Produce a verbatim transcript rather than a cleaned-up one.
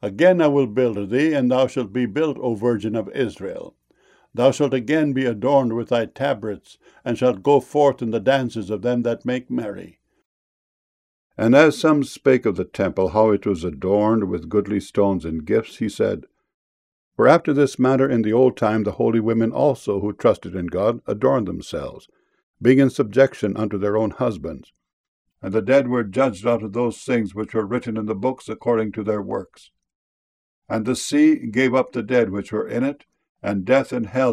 Again I will build thee, and thou shalt be built, O Virgin of Israel. Thou shalt again be adorned with thy tabrets, and shalt go forth in the dances of them that make merry. And as some spake of the temple, how it was adorned with goodly stones and gifts, he said, For after this manner in the old time the holy women also, who trusted in God, adorned themselves, being in subjection unto their own husbands. And the dead were judged out of those things which were written in the books according to their works. And the sea gave up the dead which were in it, and death and hell